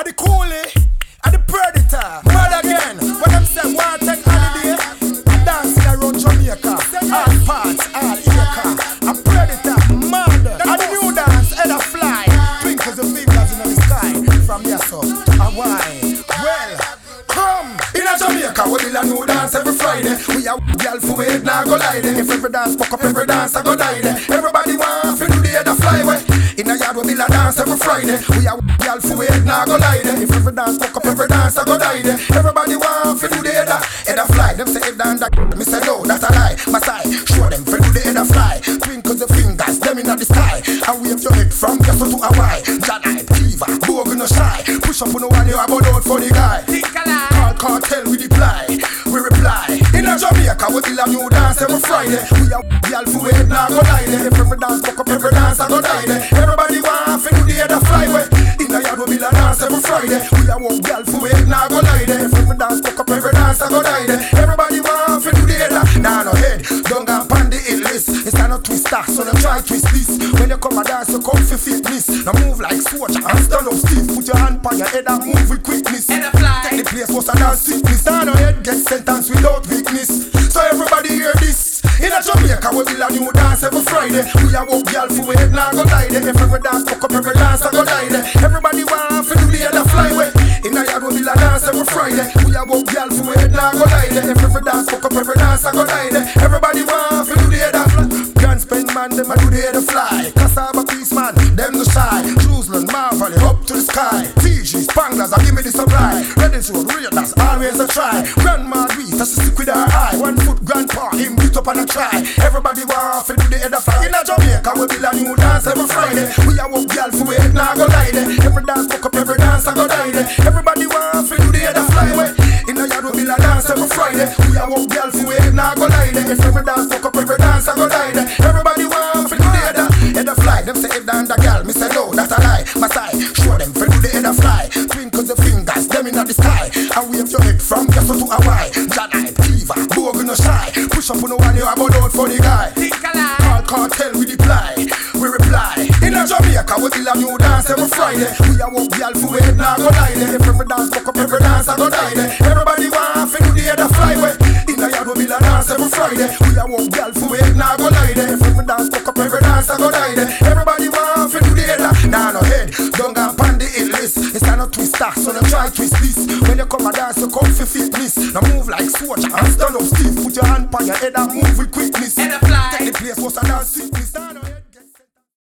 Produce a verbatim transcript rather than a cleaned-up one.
the coolie, and the predator. Mad again, when them say want take holiday, dancing around Jamaica, all parts, all acre. A predator, mad, and the new dance, head a fly. Twinkles the fingers in the sky, from Yasso to Hawaii. Well, come in a Jamaica, we will a new dance every Friday. We a girl for it, now go lie there. If every dance fuck up, every dance I go die there. Everybody want to do the head a flyway. In a yard we will a dance every Friday. We a girl for it, now go lie there. If every dance fuck up, every dance I go die there. Everybody want to do the head a head a fly. Them say if down that, me say no, that's a lie. My side, show them for do the head a fly. Twinkle the fingers, them in the sky. And wave your head from Yasso to Hawaii. Janai, Fever, Bogan no shy. Push up on the one you have out for the guy. Call cartel we reply, we reply. In a Jamaica we will a new dance every Friday. We a girl for it, now go die there. If every dance fuck up, every dance I go die there. Everybody want to do the head a flyway. In a yard we will a dance every Friday. We a walk girl for it, now go die there. If every dance fuck up, every dance I go die there. Everybody want to do the head a now no head. Don't go pan the ill list. It's not a twister, so don't try twist this. When you come a dance, you come for fitness. Now move like soldier and stand up stiff. Put your hand on your head and move with quickness. Take the place was a dance sickness. Now no head get sentenced without weakness. So everybody hear this. In a Jamaica we will a new dance every Friday. We a walk girl for it, now go die there. If every dance fuck up, every dance I go die there. Everybody want to do the other flyway. In a yard we will a dance every Friday. We a walk girl for it, now go die there. If every dance fuck up, every dance I go die there. Everybody want to do the other fly. Grand spend man, them a do the other fly. Cassava peace man, them no shy. Jerusalem, Marvel, up to the sky. Fiji, Spanglers, I give me the supply. Ready to real, that's always a try. Grandma Reese, that's a stick with her eye. One foot grandpa, him beat up and a try. Everybody want to do the other fly. In a Jamaica we will a new dance every Friday. We a walk girl for it, now go die there. Every dance fuck up, every dance I go die there. Everybody want to do the other flyway. In a yard we will a dance every Friday. We a walk girl for it, now go die there. If every dance fuck up, every dance I go die there. Everybody want to do the other header fly. Them say if down the girl, me say no, that's a lie. My side, show them for do the header fly. Twinkle the fingers, them in the sky. And wave your head from Yasso to Hawaii. Janai, Fever, Bogan no shy. Push up on the one you have out for the guy. Call cartel we reply, we reply. In a Jamaica we will a new dance every Friday. We a walk girl for it, now go die there. If every dance fuck up, every dance I go die there. Everybody want to do the header flyway. In a yard we will a dance every Friday. We a walk girl for it, now go die there. If every dance fuck up, every dance I go die there. Everybody want to do the header now no head. Don't go pan the ill list. It's not a twister, so don't try twist this. When you come a dance, you come for fitness. Now move like soldier and stand up stiff. Put your hand on your head and move with quickness. Take the place was a dance.